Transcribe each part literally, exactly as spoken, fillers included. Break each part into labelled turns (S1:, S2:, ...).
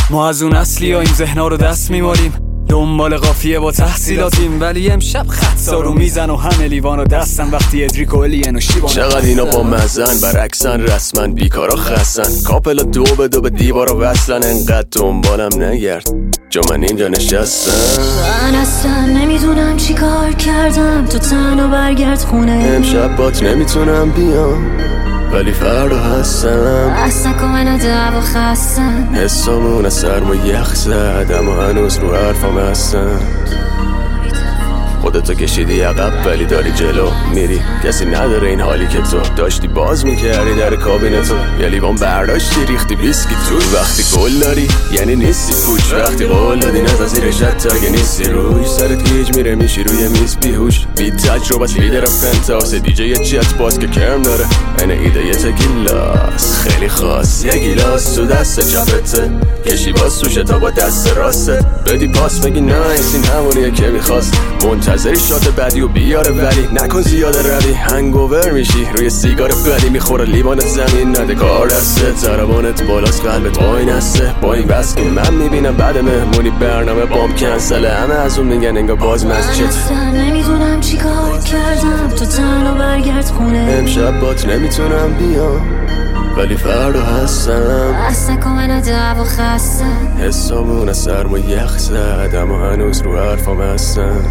S1: ما از اون اصلی ها این ذهنا رو دست میماریم، دنبال قافیه با تحصیلاتیم، ولی امشب خطا رو میزن و همه لیوان و دستن وقتی ادریک و الین و شیبان.
S2: چقدر اینا با مزن برعکسن رسمن بیکارا خستن، کاپلا دو به دو به دیوارا وصلن، انقدر دنبالم نگرد جو من اینجا نشستم.
S3: من اصلا نمیدونم چی کار کردم، تو تنها برگرد خونه.
S2: امشب بات نمیتونم بیام ولی فردا هستم.
S3: اصلا که من دعو و خستم،
S2: حسامون از سرما یخ زد اما هنوز رو حرفم هستم. خودتو کشیدی عقب ولی داری جلو میری، کسی نداره این حالی که تو داشتی. باز میکردی در کابینتو یه لیوان برداشتی ریختی بیسکی توی. وقتی گل داری یعنی نیستی پوچ، وقتی قول دادی نتازیرش حتی اگه نیستی روش. سرت گیج میره میشی روی میز بیهوش، بی تجربت لیدر پنتاس، دیجه یه چیت باز که کرم داره این ایده یه تگیلاس خیلی خاص. یه گیلاس تو دست چپته کشی باز توشه تا با دست راسته بدی پاس بگی نایس این همونیه که میخواست. منتظری شات بعدی و بیاره ولی نکن زیاده روی، هنگوور میشی روی سیگار بدی میخوره لیوان زمین. نده کار دسته ضربانت بالاست قلبت وای نسته، با این بس که من میبینم بعد مهمونی برنامه بام کنسله، همه از اون میگن انگار باز مسجد.
S3: من اصلا نمیدونم چی کار کردم، تو تنها برگرد خونه.
S2: امشب بات نمیتونم بیام ولی فردا هستم.
S3: اصلا که من دعو و خستم،
S2: حسامون از سرما یخ زد اما هنوز رو حرفم هستم.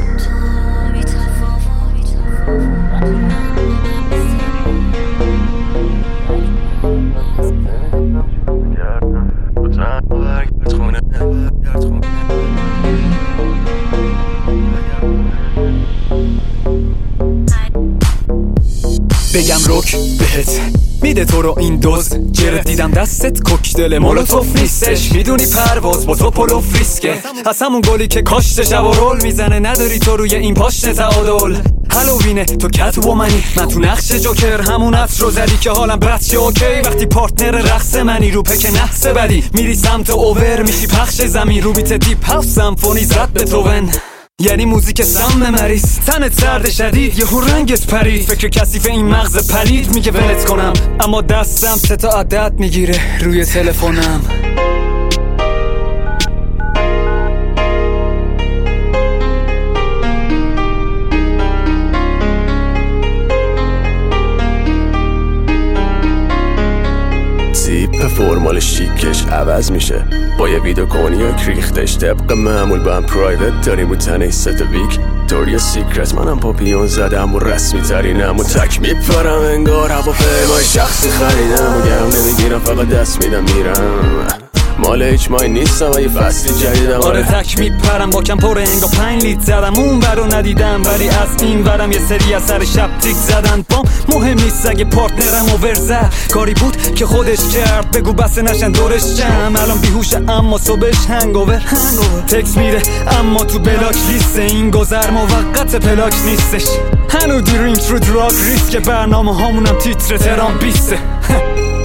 S1: بگم روک بهت میده تو رو این دوز، جرت دیدم دستت کوکتل مولوتوف نیستش، میدونی پرواز با تو پلو فریسکه، از همون گلی که کاشت شب و رول میزنه، نداری تو روی این پاشنه تعادل. هالووینه تو کت و منی، من تو نقش جوکر همون عطر رو زدی که حالم بد شه اوکی. وقتی پارتنر رقص منی رو پک نحس بدی میری سمت اوور میشی پخش زمین رو بیت دیپ هاوس سمفونی زد به توون، یعنی موزیک سم مریض. تنت سرد شدید یهو رنگت پرید، فکر کثیف این مغز پلید میگه ولت کنم، اما دستم سه تا عدد میگیره روی تلفنم.
S2: زیپ فرمال شیکش عوض میشه با یه ویدو کنیاک ریختش، طبق معمول با هم پرایوت داریم و تنه ست ویک داری سیکرت. منم پاپیون زدم و رسمی ترینم و تک میپرم انگار هواپیمای شخصی خریدم و گرم نمیگیرم فقط دست میدم میرم. مال هیچ مای نیستم و یه فصلی جدیدم.
S1: آره تک میپرم با کم پر انگا پنج لیت زدم اون برو ندیدم، ولی از این برم یه سری از سر شب تیک زدن. بام مهم نیست اگه پارتنرم اوور زد، کاری بود که خودش کرد بگو بس نشن دورش جمع. الان بیهوشه اما صبحش هنگوور تکس میره اما تو بلاک لیسته، این گذر موقت پلاک نیستش. هنو درینک رو دراگ ریسک، برنامه هامونم تیتر ترام بیسته.